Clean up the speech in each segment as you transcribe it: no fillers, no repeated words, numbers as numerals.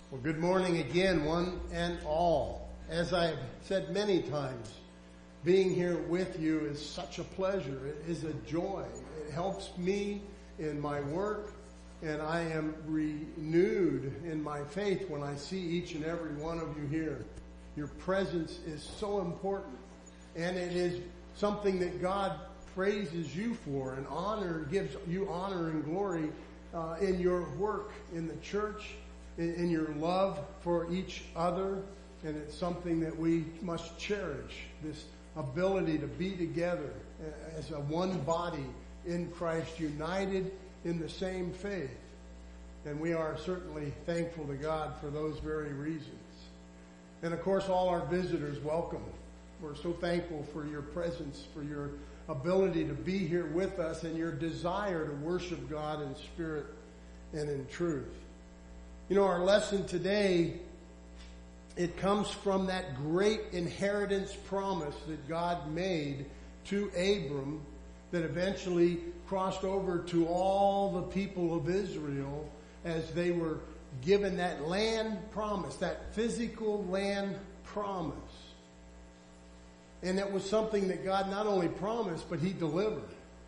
Well, good morning again, one and all. As I've said many times, being here with you is such a pleasure. It is a joy. It helps me in my work, and I am renewed in my faith when I see each and every one of you here. Your presence is so important, and it is something that God praises you for and gives you honor and glory in your work in the church, in your love for each other, and it's something that we must cherish, this ability to be together as a one body in Christ, united in the same faith. And we are certainly thankful to God for those very reasons. And of course, all our visitors, welcome. We're so thankful for your presence, for your ability to be here with us, and your desire to worship God in spirit and in truth. You know, our lesson today, it comes from that great inheritance promise that God made to Abram that eventually crossed over to all the people of Israel as they were given that land promise, that physical land promise. And it was something that God not only promised, but He delivered.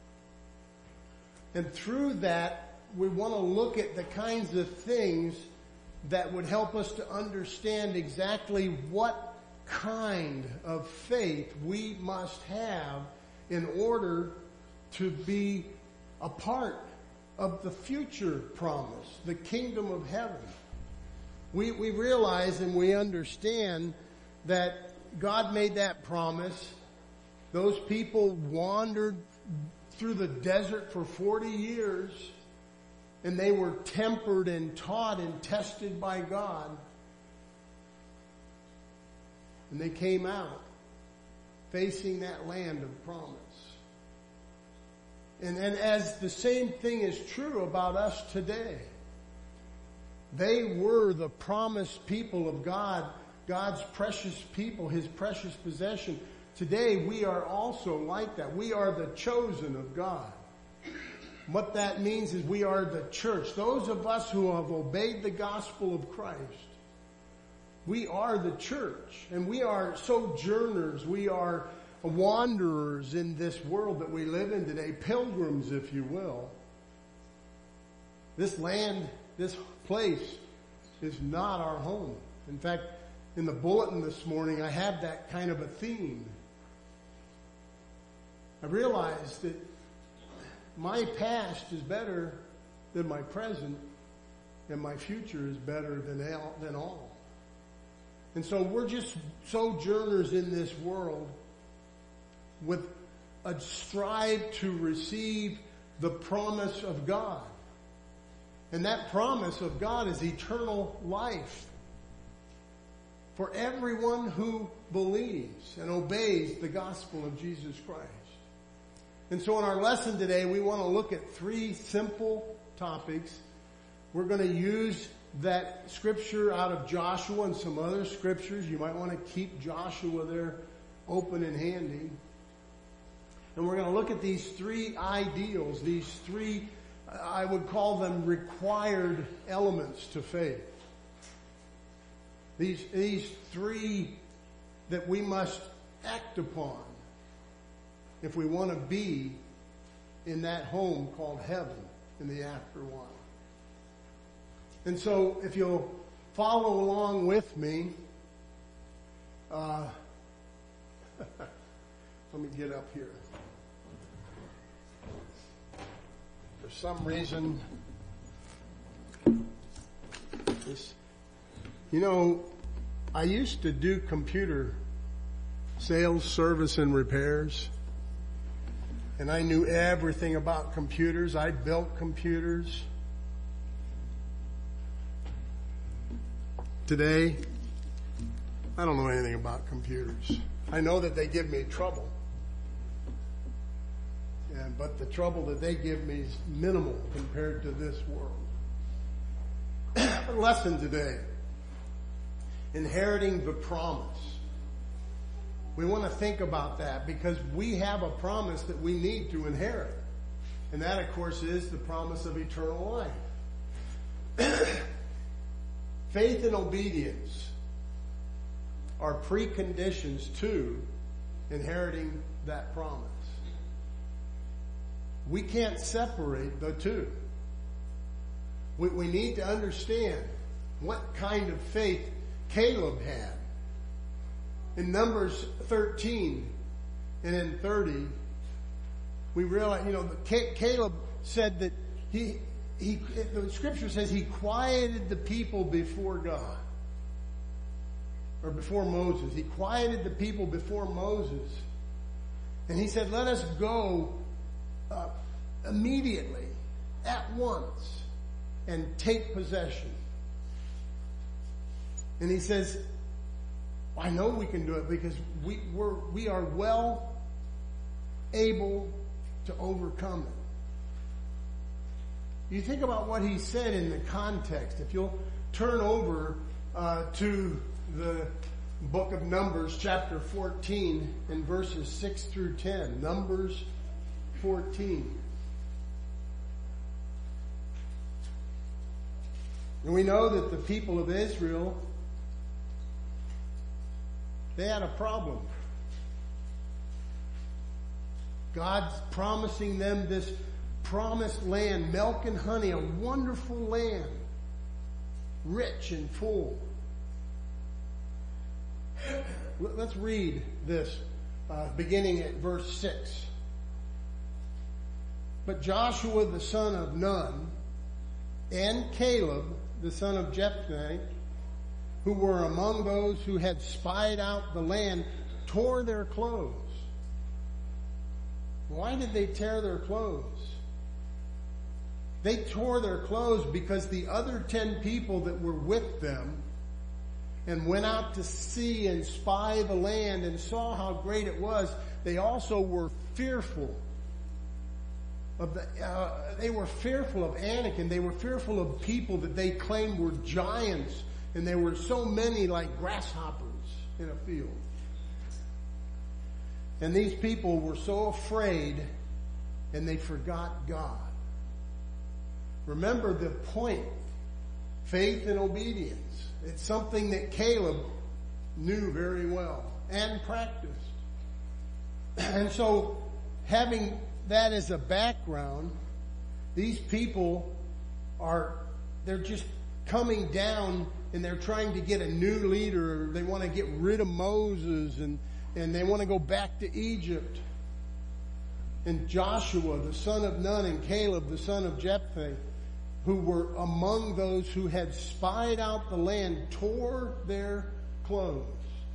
And through that, we want to look at the kinds of things that would help us to understand exactly what kind of faith we must have in order to be a part of the future promise, the kingdom of heaven. We realize and we understand that God made that promise. Those people wandered through the desert for 40 years. And they were tempered and taught and tested by God. And they came out facing that land of promise. And as the same thing is true about us today. They were the promised people of God, God's precious people, His precious possession. Today we are also like that. We are the chosen of God. What that means is we are the church. Those of us who have obeyed the gospel of Christ, we are the church. And we are sojourners. We are wanderers in this world that we live in today. Pilgrims, if you will. This land, this place is not our home. In fact, in the bulletin this morning, I have that kind of a theme. I realized that my past is better than my present, and my future is better than all. And so we're just sojourners in this world with a strive to receive the promise of God. And that promise of God is eternal life for everyone who believes and obeys the gospel of Jesus Christ. And so in our lesson today, we want to look at three simple topics. We're going to use that scripture out of Joshua and some other scriptures. You might want to keep Joshua there open and handy. And we're going to look at these three ideals, these three, I would call them required elements to faith. These three that we must act upon if we want to be in that home called heaven in the afterlife. And so if you'll follow along with me, let me get up here. For some reason, I used to do computer sales, service, and repairs. And I knew everything about computers. I built computers. Today, I don't know anything about computers. I know that they give me trouble. But the trouble that they give me is minimal compared to this world. Our lesson today, inheriting the promise. We want to think about that because we have a promise that we need to inherit. And that, of course, is the promise of eternal life. Faith and obedience are preconditions to inheriting that promise. We can't separate the two. We need to understand what kind of faith Caleb had. In Numbers 13 and in 30, we realize, Caleb said that the scripture says he quieted the people before God. Or before Moses. He quieted the people before Moses. And he said, let us go immediately, at once, and take possession. And he says, I know we can do it because we are well able to overcome it. You think about what he said in the context. If you'll turn over to the book of Numbers, chapter 14, and verses 6 through 10. Numbers 14. And we know that the people of Israel, they had a problem. God's promising them this promised land, milk and honey, a wonderful land, rich and full. Let's read this, beginning at verse 6. But Joshua the son of Nun and Caleb the son of Jephunneh, who were among those who had spied out the land, tore their clothes. Why did they tear their clothes? They tore their clothes because the other 10 people that were with them and went out to see and spy the land and saw how great it was, they also were fearful of they were fearful of Anakim. They were fearful of people that they claimed were giants, and there were so many like grasshoppers in a field. And these people were so afraid, and they forgot God. Remember the point. Faith and obedience. It's something that Caleb knew very well and practiced. And so, having that as a background, these people they're just coming down and they're trying to get a new leader. They want to get rid of Moses and they want to go back to Egypt. And Joshua, the son of Nun, and Caleb, the son of Jephunneh, who were among those who had spied out the land, tore their clothes.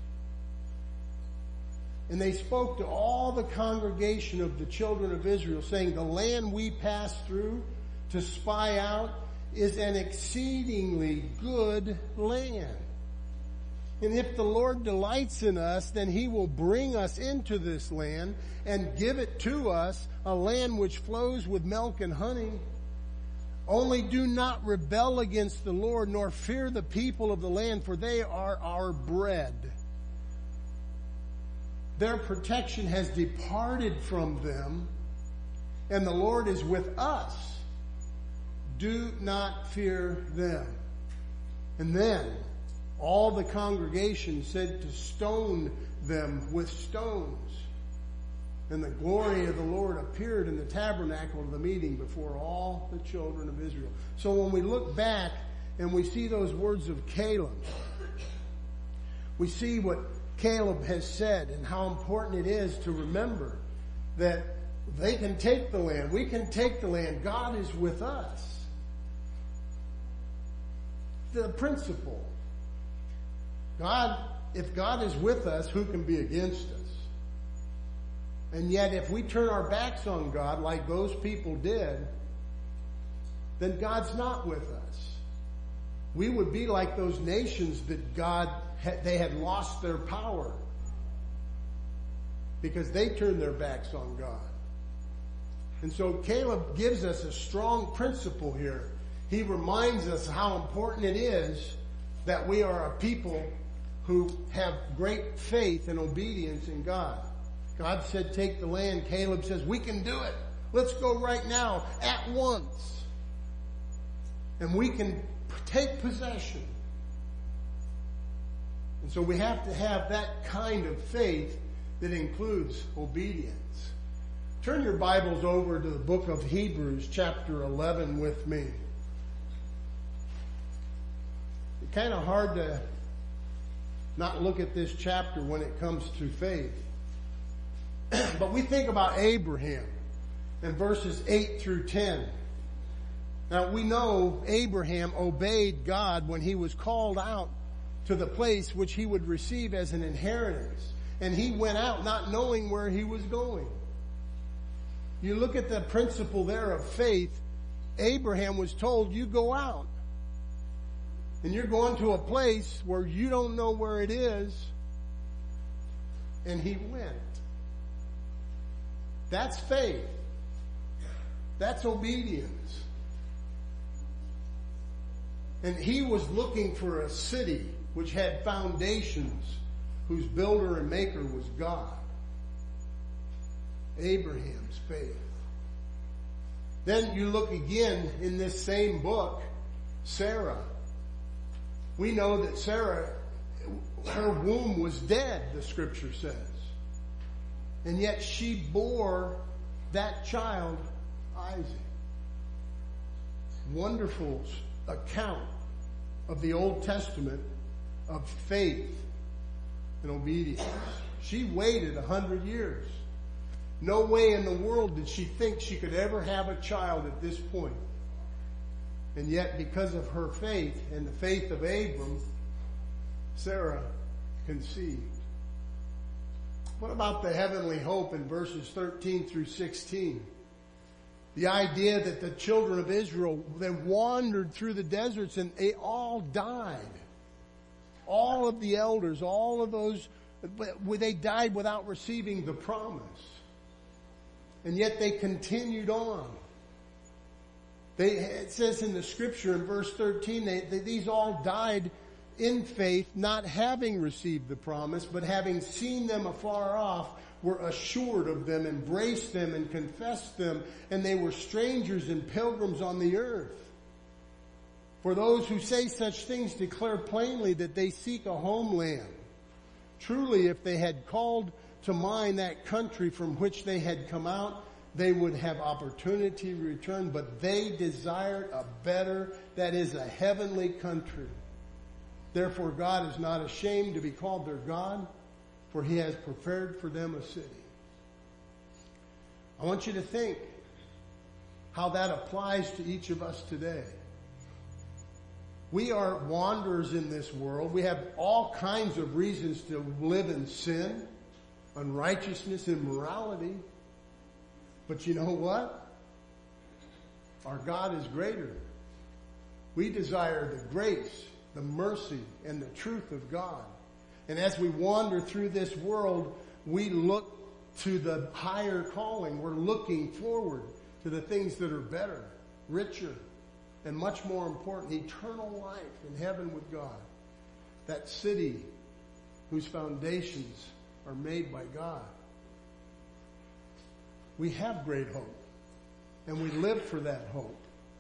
And they spoke to all the congregation of the children of Israel, saying, the land we passed through to spy out is an exceedingly good land. And if the Lord delights in us, then he will bring us into this land and give it to us, a land which flows with milk and honey. Only do not rebel against the Lord, nor fear the people of the land, for they are our bread. Their protection has departed from them, and the Lord is with us. Do not fear them. And then all the congregation said to stone them with stones. And the glory of the Lord appeared in the tabernacle of the meeting before all the children of Israel. So when we look back and we see those words of Caleb, we see what Caleb has said and how important it is to remember that they can take the land. We can take the land. God is with us. The principle. If God is with us, who can be against us? And yet if we turn our backs on God like those people did, then God's not with us. We would be like those nations that they had lost their power because they turned their backs on God. And so Caleb gives us a strong principle here. He reminds us how important it is that we are a people who have great faith and obedience in God. God said, take the land. Caleb says, we can do it. Let's go right now, at once. And we can take possession. And so we have to have that kind of faith that includes obedience. Turn your Bibles over to the book of Hebrews chapter 11 with me. It's kind of hard to not look at this chapter when it comes to faith. But we think about Abraham in verses 8 through 10. Now we know Abraham obeyed God when he was called out to the place which he would receive as an inheritance. And he went out not knowing where he was going. You look at the principle there of faith. Abraham was told, you go out. And you're going to a place where you don't know where it is. And he went. That's faith. That's obedience. And he was looking for a city which had foundations, whose builder and maker was God. Abraham's faith. Then you look again in this same book, Sarah. We know that Sarah, her womb was dead, the scripture says. And yet she bore that child, Isaac. Wonderful account of the Old Testament of faith and obedience. She waited 100 years. No way in the world did she think she could ever have a child at this point. And yet, because of her faith and the faith of Abram, Sarah conceived. What about the heavenly hope in verses 13 through 16? The idea that the children of Israel, they wandered through the deserts and they all died. All of the elders, all of those, they died without receiving the promise. And yet they continued on. It says in the scripture in verse 13, these all died in faith, not having received the promise, but having seen them afar off, were assured of them, embraced them, and confessed them, and they were strangers and pilgrims on the earth. For those who say such things declare plainly that they seek a homeland. Truly, if they had called to mind that country from which they had come out, they would have opportunity to return, but they desired a better, that is a heavenly country. Therefore God is not ashamed to be called their God, for he has prepared for them a city. I want you to think how that applies to each of us today. We are wanderers in this world. We have all kinds of reasons to live in sin, unrighteousness, immorality. But you know what? Our God is greater. We desire the grace, the mercy, and the truth of God. And as we wander through this world, we look to the higher calling. We're looking forward to the things that are better, richer, and much more important, eternal life in heaven with God. That city whose foundations are made by God. We have great hope, and we live for that hope.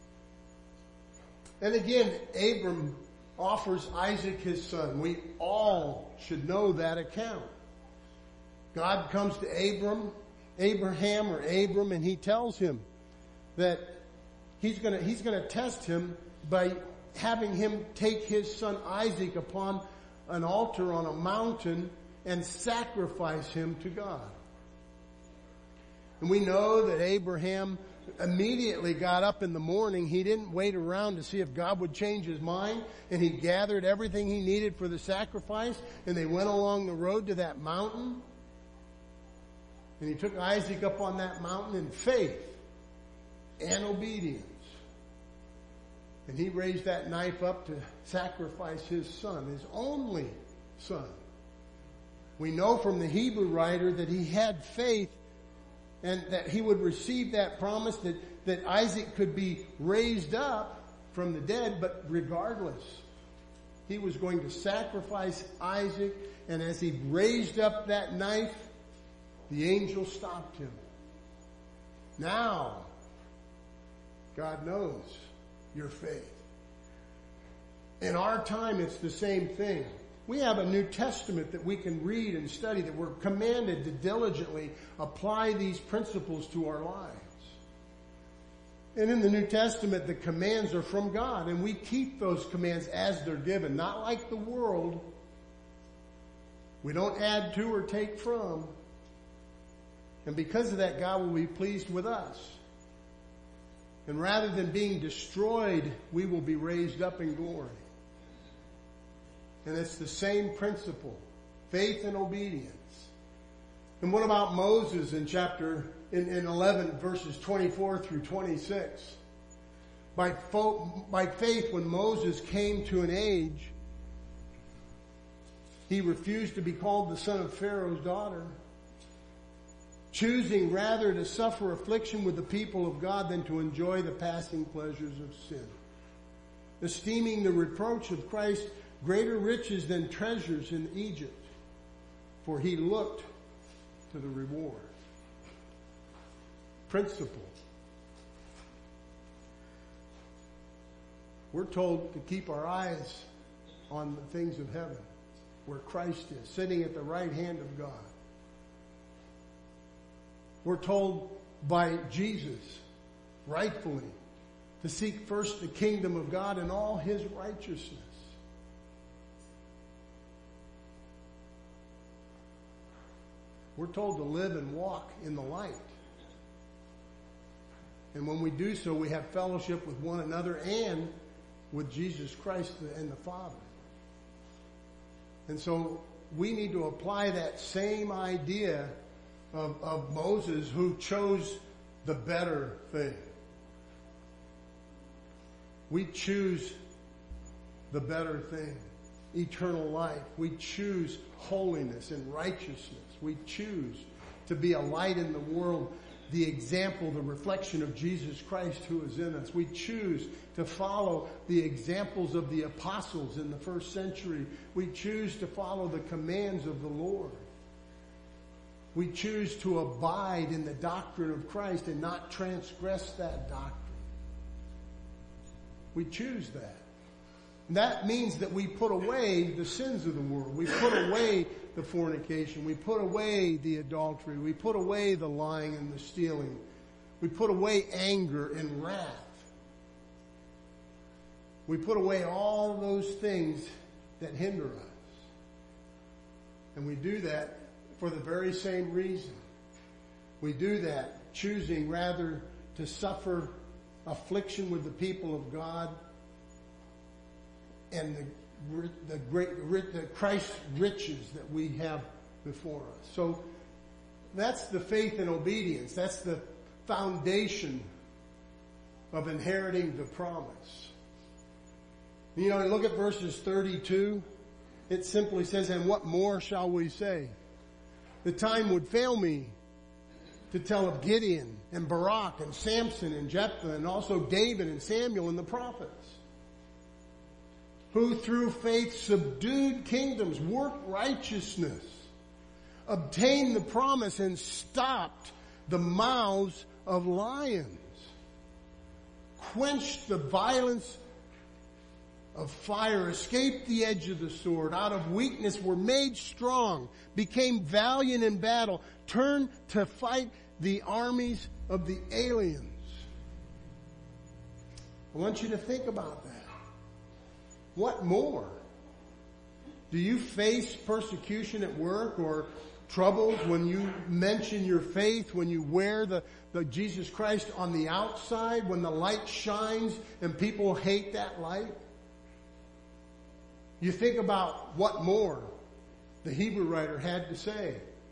And again, Abram offers Isaac his son. We all should know that account. God comes to Abram, and he tells him that he's going to test him by having him take his son Isaac upon an altar on a mountain and sacrifice him to God. And we know that Abraham immediately got up in the morning. He didn't wait around to see if God would change his mind. And he gathered everything he needed for the sacrifice. And they went along the road to that mountain. And he took Isaac up on that mountain in faith and obedience. And he raised that knife up to sacrifice his son, his only son. We know from the Hebrew writer that he had faith and that he would receive that promise that Isaac could be raised up from the dead, but regardless, he was going to sacrifice Isaac, and as he raised up that knife, the angel stopped him. Now, God knows your faith. In our time, it's the same thing. We have a New Testament that we can read and study, that we're commanded to diligently apply these principles to our lives. And in the New Testament, the commands are from God, and we keep those commands as they're given, not like the world. We don't add to or take from. And because of that, God will be pleased with us. And rather than being destroyed, we will be raised up in glory. And it's the same principle, faith and obedience. And what about Moses in 11 verses 24 through 26? By faith, when Moses came to an age, he refused to be called the son of Pharaoh's daughter, choosing rather to suffer affliction with the people of God than to enjoy the passing pleasures of sin, esteeming the reproach of Christ greater riches than treasures in Egypt, for he looked to the reward. Principle. We're told to keep our eyes on the things of heaven, where Christ is, sitting at the right hand of God. We're told by Jesus, rightfully, to seek first the kingdom of God and all his righteousness. We're told to live and walk in the light. And when we do so, we have fellowship with one another and with Jesus Christ and the Father. And so we need to apply that same idea of Moses, who chose the better thing. We choose the better thing, eternal life. We choose holiness and righteousness. We choose to be a light in the world, the example, the reflection of Jesus Christ who is in us. We choose to follow the examples of the apostles in the first century. We choose to follow the commands of the Lord. We choose to abide in the doctrine of Christ and not transgress that doctrine. We choose that. And that means that we put away the sins of the world. We put away the fornication. We put away the adultery. We put away the lying and the stealing. We put away anger and wrath. We put away all those things that hinder us. And we do that for the very same reason. We do that choosing rather to suffer affliction with the people of God and the Christ's riches that we have before us. So that's the faith and obedience. That's the foundation of inheriting the promise. You know, look at verses 32. It simply says, "And what more shall we say? The time would fail me to tell of Gideon and Barak and Samson and Jephthah and also David and Samuel and the prophets, who through faith subdued kingdoms, worked righteousness, obtained the promise, and stopped the mouths of lions, quenched the violence of fire, escaped the edge of the sword, out of weakness were made strong, became valiant in battle, turned to fight the armies of the aliens." I want you to think about that. What more? Do you face persecution at work or troubles when you mention your faith, when you wear the Jesus Christ on the outside, when the light shines and people hate that light? You think about what more the Hebrew writer had to say.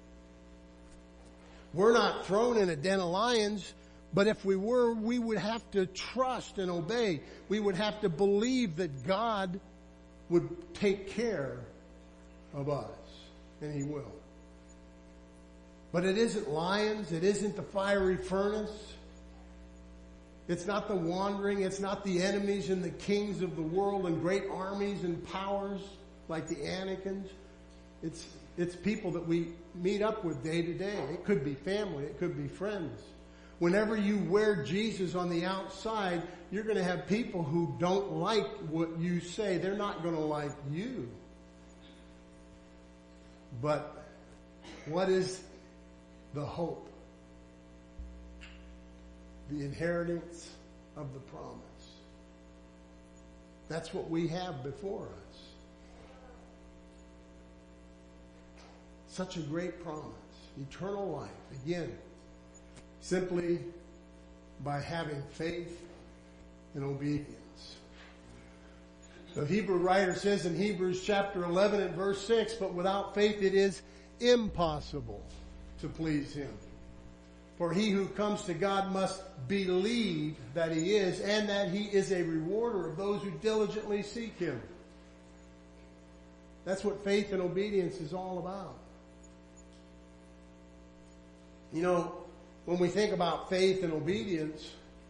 We're not thrown in a den of lions, but if we were, we would have to trust and obey. We would have to believe that God would take care of us, and He will. But it isn't lions. It isn't the fiery furnace. It's not the wandering. It's not the enemies and the kings of the world and great armies and powers like the Anakins. It's people that we meet up with day to day. It could be family. It could be friends. Whenever you wear Jesus on the outside, you're going to have people who don't like what you say. They're not going to like you. But what is the hope? The inheritance of the promise. That's what we have before us. Such a great promise. Eternal life. Again, simply by having faith and obedience. The Hebrew writer says in Hebrews chapter 11 and verse 6, but without faith it is impossible to please Him. For he who comes to God must believe that He is, and that He is a rewarder of those who diligently seek Him. That's what faith and obedience is all about. You know, when we think about faith and obedience,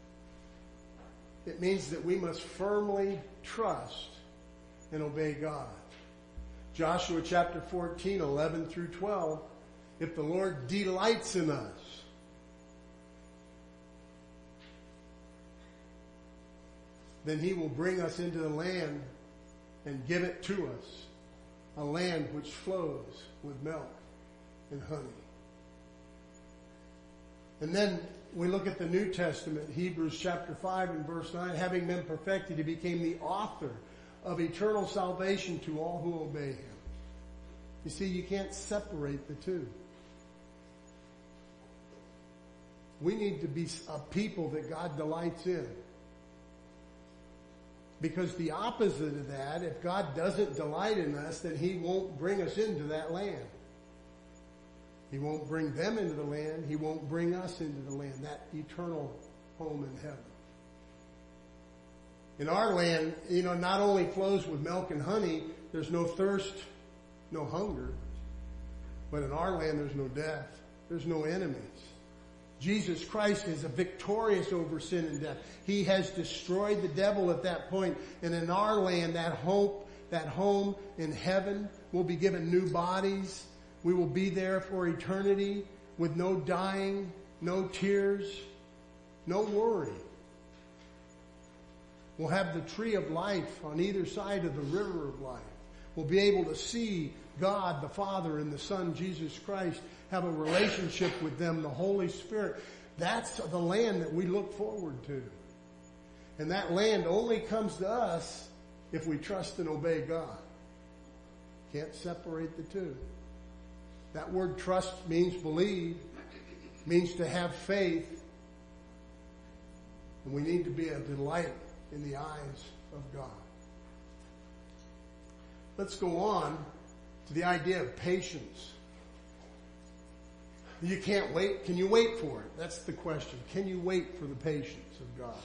it means that we must firmly trust and obey God. Joshua chapter 14, 11 through 12, if the Lord delights in us, then He will bring us into the land and give it to us, a land which flows with milk and honey. And then we look at the New Testament, Hebrews chapter 5 and verse 9, having been perfected, He became the author of eternal salvation to all who obey Him. You see, you can't separate the two. We need to be a people that God delights in. Because the opposite of that, if God doesn't delight in us, then He won't bring us into that land. He won't bring them into the land. He won't bring us into the land, that eternal home in heaven. In our land, you know, not only flows with milk and honey, there's no thirst, no hunger. But in our land, there's no death. There's no enemies. Jesus Christ is victorious over sin and death. He has destroyed the devil at that point. And in our land, that hope, that home in heaven, will be given new bodies. We will be there for eternity with no dying, no tears, no worry. We'll have the tree of life on either side of the river of life. We'll be able to see God, the Father, and the Son, Jesus Christ, have a relationship with them, the Holy Spirit. That's the land that we look forward to. And that land only comes to us if we trust and obey God. Can't separate the two. That word trust means believe, means to have faith. And we need to be a delight in the eyes of God. Let's go on to the idea of patience. You can't wait. Can you wait for it? That's the question. Can you wait for the patience of God?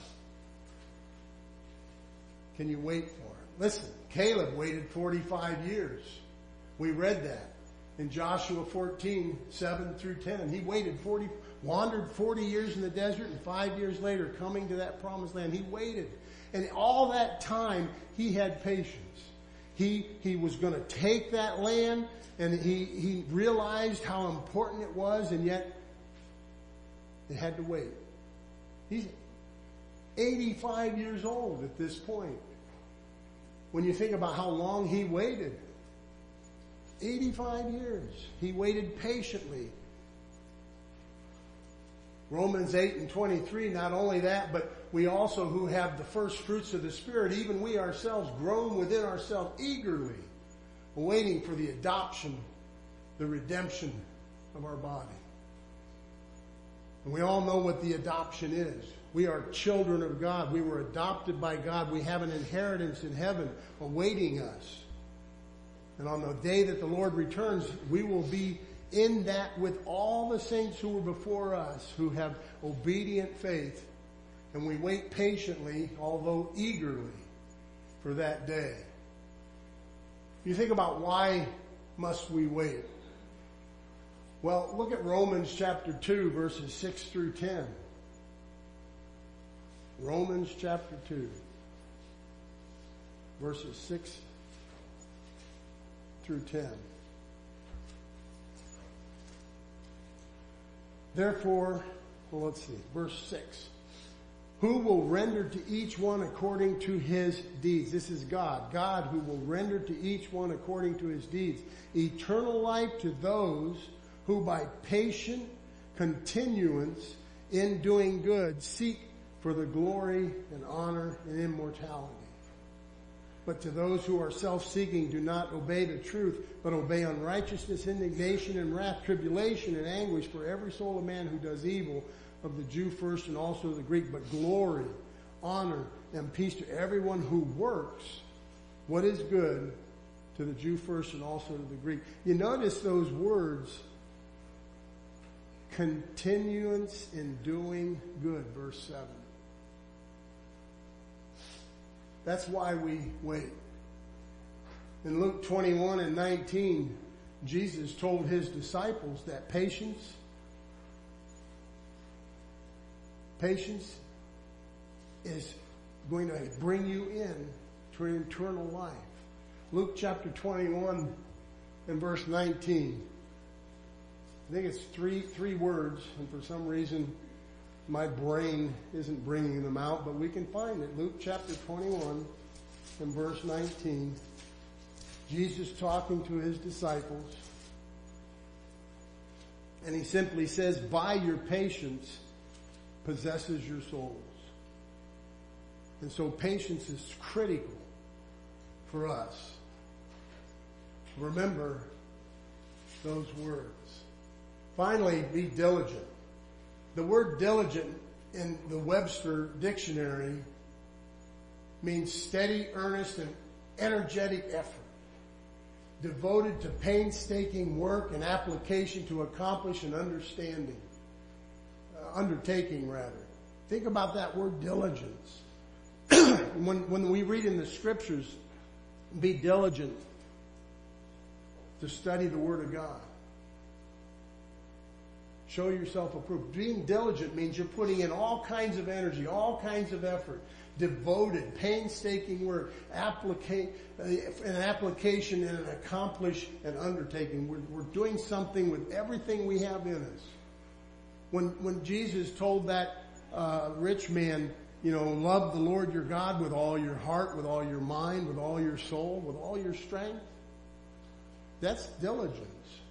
Can you wait for it? Listen, Caleb waited 45 years. We read that in Joshua 14, 7 through 10. He wandered 40 years in the desert, and 5 years later, coming to that promised land, he waited. And all that time, he had patience. He was going to take that land, and he realized how important it was, and yet it had to wait. He's 85 years old at this point. When you think about how long he waited, 85 years. He waited patiently. Romans 8 and 23, not only that, but we also who have the first fruits of the Spirit, even we ourselves groan within ourselves eagerly, waiting for the adoption, the redemption of our body. And we all know what the adoption is. We are children of God. We were adopted by God. We have an inheritance in heaven awaiting us. And on the day that the Lord returns, we will be in that with all the saints who were before us, who have obedient faith. And we wait patiently, although eagerly, for that day. You think about why must we wait? Well, look at Romans chapter 2, verses 6 through 10. Romans chapter 2, verses 6 through 10. Therefore, well, let's see, verse 6. who will render to each one according to his deeds. This is God. God who will render to each one according to his deeds. Eternal life to those who by patient continuance in doing good seek for the glory and honor and immortality. But to those who are self-seeking, do not obey the truth, but obey unrighteousness, indignation, and wrath, tribulation, and anguish for every soul of man who does evil, of the Jew first and also the Greek, but glory, honor, and peace to everyone who works what is good, to the Jew first and also to the Greek. You notice those words, continuance in doing good, verse 7. That's why we wait. In Luke 21 and 19, Jesus told his disciples that patience is going to bring you in to an eternal life. Luke chapter 21 and verse 19. I think it's three words, and for some reason my brain isn't bringing them out, but we can find it. Luke chapter 21 and verse 19. Jesus talking to his disciples, and he simply says, by your patience possesses your souls. And so patience is critical for us. Remember those words. Finally, be diligent. The word diligent in the Webster dictionary means steady, earnest, and energetic effort, devoted to painstaking work and application to accomplish an undertaking rather. Think about that word diligence. When we read in the scriptures, be diligent to study the Word of God. Show yourself approved. Being diligent means you're putting in all kinds of energy, all kinds of effort, devoted, painstaking work, an application and an accomplish an undertaking. We're doing something with everything we have in us. When Jesus told that rich man, love the Lord your God with all your heart, with all your mind, with all your soul, with all your strength, that's diligence.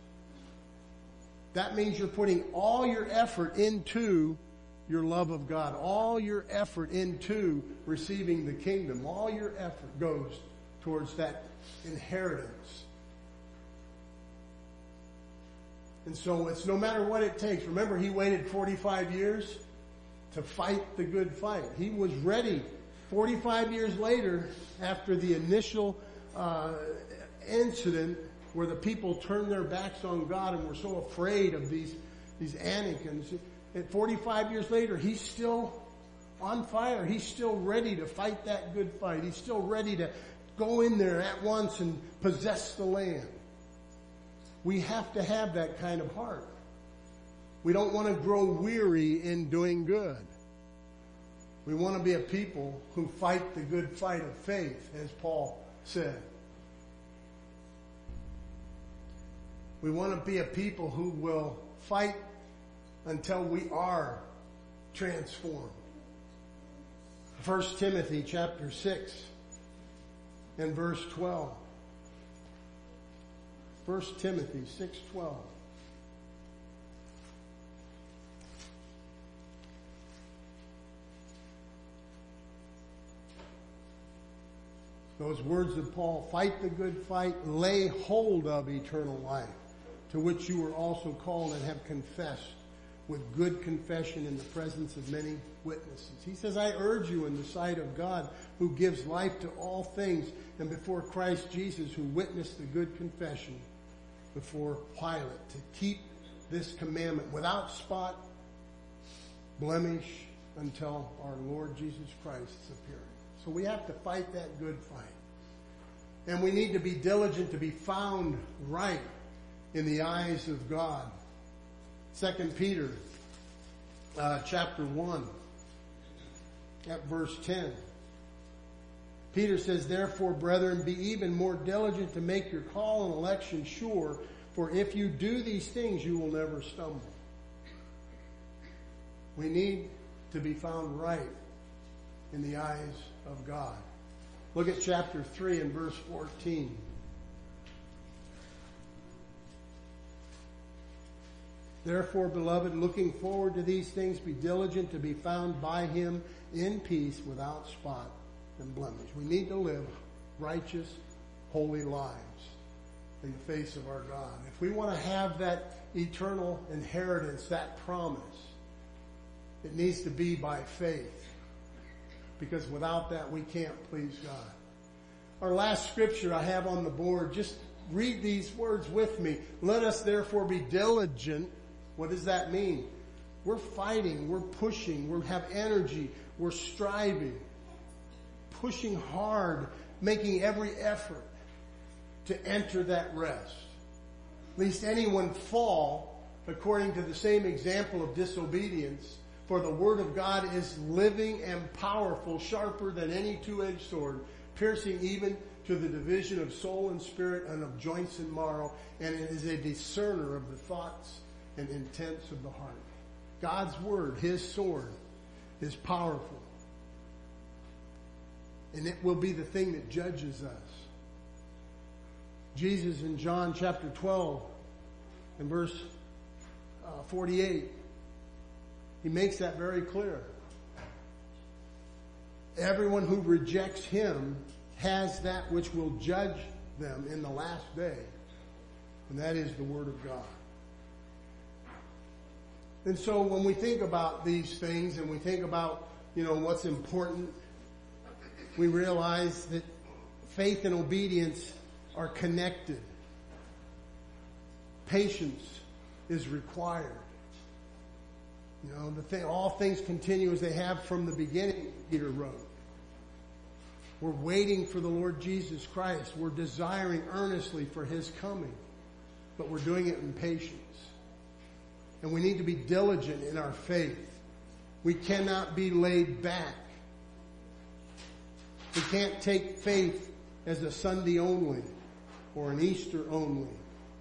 That means you're putting all your effort into your love of God, all your effort into receiving the kingdom. All your effort goes towards that inheritance. And so it's no matter what it takes. Remember, he waited 45 years to fight the good fight. He was ready 45 years later after the initial incident where the people turned their backs on God and were so afraid of these Anakins. And 45 years later, he's still on fire. He's still ready to fight that good fight. He's still ready to go in there at once and possess the land. We have to have that kind of heart. We don't want to grow weary in doing good. We want to be a people who fight the good fight of faith, as Paul said. We want to be a people who will fight until we are transformed. 1 Timothy chapter 6 and verse 12. 1 Timothy 6:12. Those words of Paul, fight the good fight, lay hold of eternal life, to which you were also called and have confessed with good confession in the presence of many witnesses. He says, I urge you in the sight of God, who gives life to all things, and before Christ Jesus, who witnessed the good confession before Pilate, to keep this commandment without spot, blemish, until our Lord Jesus Christ's appearing. So we have to fight that good fight. And we need to be diligent to be found right in the eyes of God. 2 Peter chapter 1 at verse 10. Peter says, therefore, brethren, be even more diligent to make your call and election sure, for if you do these things, you will never stumble. We need to be found right in the eyes of God. Look at chapter 3 and verse 14. Therefore, beloved, looking forward to these things, be diligent to be found by him in peace, without spot and blemish. We need to live righteous, holy lives in the face of our God. If we want to have that eternal inheritance, that promise, it needs to be by faith. Because without that, we can't please God. Our last scripture I have on the board, just read these words with me. Let us therefore be diligent. What does that mean? We're fighting, we're pushing, we have energy, we're striving, pushing hard, making every effort to enter that rest. Lest anyone fall according to the same example of disobedience. For the word of God is living and powerful, sharper than any two-edged sword, piercing even to the division of soul and spirit and of joints and marrow, and it is a discerner of the thoughts and intents of the heart. God's word, his sword, is powerful. And it will be the thing that judges us. Jesus in John chapter 12 and verse 48, he makes that very clear. Everyone who rejects him has that which will judge them in the last day. And that is the word of God. And so when we think about these things and we think about, what's important, we realize that faith and obedience are connected. Patience is required. All things continue as they have from the beginning, Peter wrote. We're waiting for the Lord Jesus Christ. We're desiring earnestly for his coming. But we're doing it in patience. And we need to be diligent in our faith. We cannot be laid back. We can't take faith as a Sunday only or an Easter only.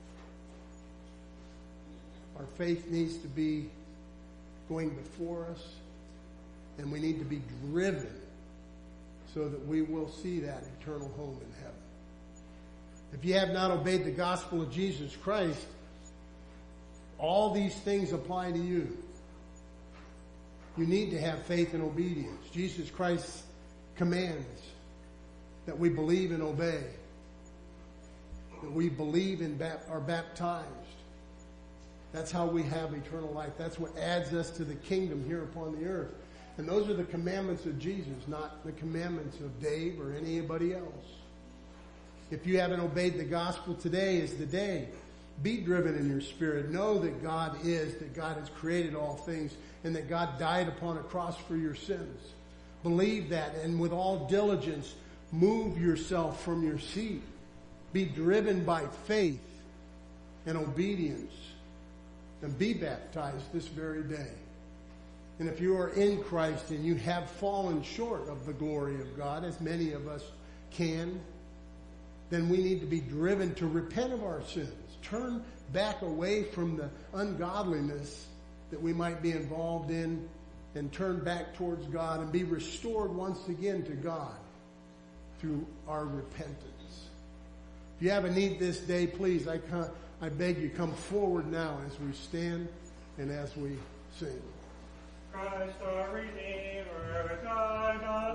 Our faith needs to be going before us, and we need to be driven so that we will see that eternal home in heaven. If you have not obeyed the gospel of Jesus Christ, all these things apply to you. You need to have faith and obedience. Jesus Christ commands that we believe and obey, that we believe and are baptized. That's how we have eternal life. That's what adds us to the kingdom here upon the earth. And those are the commandments of Jesus, not the commandments of Dave or anybody else. If you haven't obeyed the gospel, today is the day. Be driven in your spirit. Know that God has created all things, and that God died upon a cross for your sins. Believe that, and with all diligence, move yourself from your seat. Be driven by faith and obedience, and be baptized this very day. And if you are in Christ and you have fallen short of the glory of God, as many of us can, then we need to be driven to repent of our sins. Turn back away from the ungodliness that we might be involved in, and turn back towards God and be restored once again to God through our repentance. If you have a need this day, please, I beg you, come forward now as we stand and as we sing. Christ our Redeemer, God